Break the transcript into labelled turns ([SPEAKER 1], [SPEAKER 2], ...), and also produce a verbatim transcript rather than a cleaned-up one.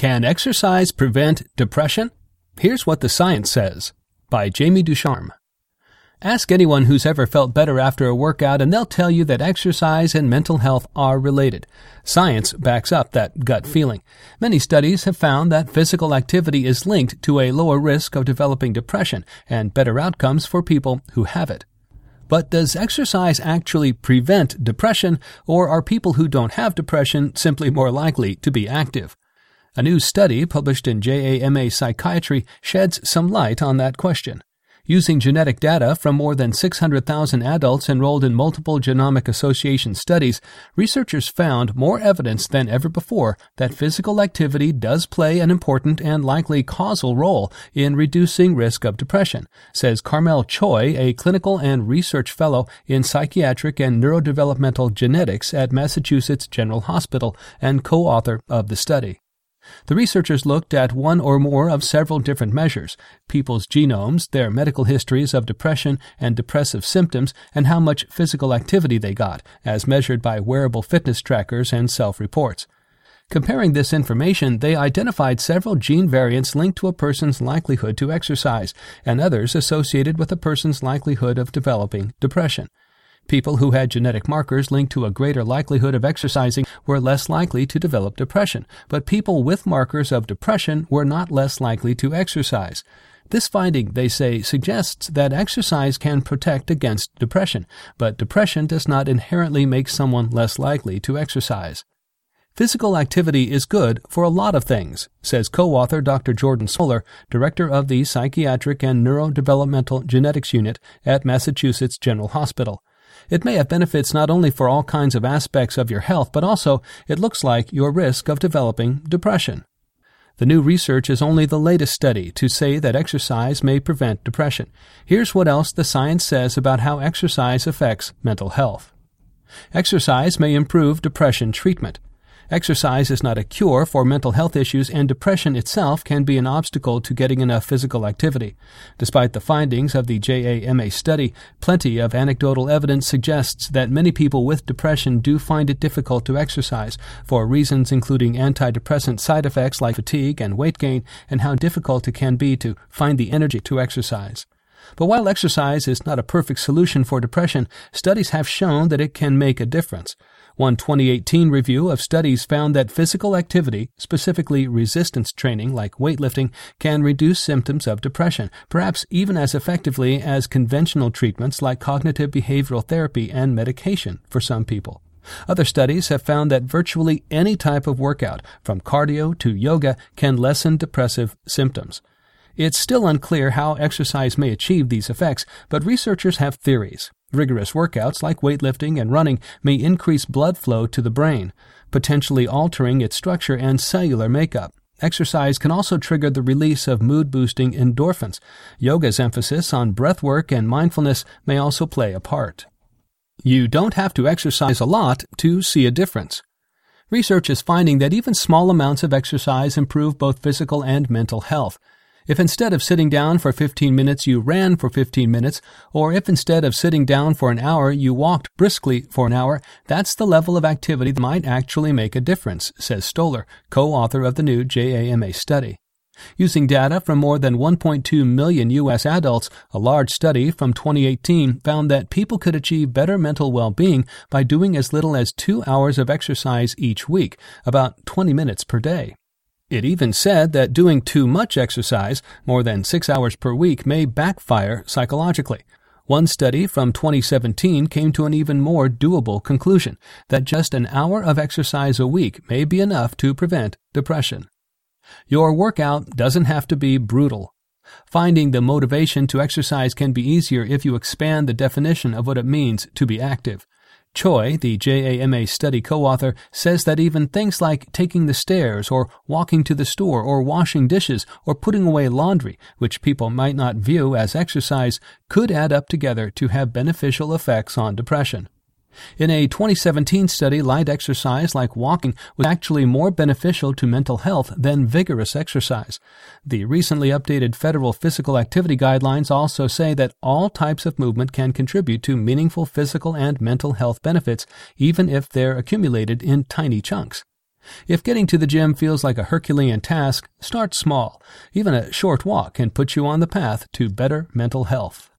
[SPEAKER 1] Can Exercise Prevent Depression? Here's what the science says, by Jamie Ducharme. Ask anyone who's ever felt better after a workout and they'll tell you that exercise and mental health are related. Science backs up that gut feeling. Many studies have found that physical activity is linked to a lower risk of developing depression and better outcomes for people who have it. But does exercise actually prevent depression, or are people who don't have depression simply more likely to be active? A new study published in J A M A Psychiatry sheds some light on that question. Using genetic data from more than six hundred thousand adults enrolled in multiple genomic association studies, researchers found more evidence than ever before that physical activity does play an important and likely causal role in reducing risk of depression, says Carmel Choi, a clinical and research fellow in psychiatric and neurodevelopmental genetics at Massachusetts General Hospital and co-author of the study. The researchers looked at one or more of several different measures: people's genomes, their medical histories of depression and depressive symptoms, and how much physical activity they got, as measured by wearable fitness trackers and self-reports. Comparing this information, they identified several gene variants linked to a person's likelihood to exercise, and others associated with a person's likelihood of developing depression. People who had genetic markers linked to a greater likelihood of exercising were less likely to develop depression, but people with markers of depression were not less likely to exercise. This finding, they say, suggests that exercise can protect against depression, but depression does not inherently make someone less likely to exercise. Physical activity is good for a lot of things, says co-author Doctor Jordan Soler, director of the Psychiatric and Neurodevelopmental Genetics Unit at Massachusetts General Hospital. It may have benefits not only for all kinds of aspects of your health, but also, it looks like, your risk of developing depression. The new research is only the latest study to say that exercise may prevent depression. Here's what else the science says about how exercise affects mental health. Exercise may improve depression treatment. Exercise is not a cure for mental health issues, and depression itself can be an obstacle to getting enough physical activity. Despite the findings of the J A M A study, plenty of anecdotal evidence suggests that many people with depression do find it difficult to exercise, for reasons including antidepressant side effects like fatigue and weight gain, and how difficult it can be to find the energy to exercise. But while exercise is not a perfect solution for depression, studies have shown that it can make a difference. One twenty eighteen review of studies found that physical activity, specifically resistance training like weightlifting, can reduce symptoms of depression, perhaps even as effectively as conventional treatments like cognitive behavioral therapy and medication for some people. Other studies have found that virtually any type of workout, from cardio to yoga, can lessen depressive symptoms. It's still unclear how exercise may achieve these effects, but researchers have theories. Rigorous workouts like weightlifting and running may increase blood flow to the brain, potentially altering its structure and cellular makeup. Exercise can also trigger the release of mood-boosting endorphins. Yoga's emphasis on breath work and mindfulness may also play a part. You don't have to exercise a lot to see a difference. Research is finding that even small amounts of exercise improve both physical and mental health. If instead of sitting down for fifteen minutes you ran for fifteen minutes, or if instead of sitting down for an hour you walked briskly for an hour, that's the level of activity that might actually make a difference, says Stoller, co-author of the new J A M A study. Using data from more than one point two million U S adults, a large study from twenty eighteen found that people could achieve better mental well-being by doing as little as two hours of exercise each week, about twenty minutes per day. It even said that doing too much exercise, more than six hours per week, may backfire psychologically. One study from twenty seventeen came to an even more doable conclusion, that just an hour of exercise a week may be enough to prevent depression. Your workout doesn't have to be brutal. Finding the motivation to exercise can be easier if you expand the definition of what it means to be active. Choi, the J A M A study co-author, says that even things like taking the stairs or walking to the store or washing dishes or putting away laundry, which people might not view as exercise, could add up together to have beneficial effects on depression. In a twenty seventeen study, light exercise like walking was actually more beneficial to mental health than vigorous exercise. The recently updated federal physical activity guidelines also say that all types of movement can contribute to meaningful physical and mental health benefits, even if they're accumulated in tiny chunks. If getting to the gym feels like a Herculean task, start small. Even a short walk can put you on the path to better mental health.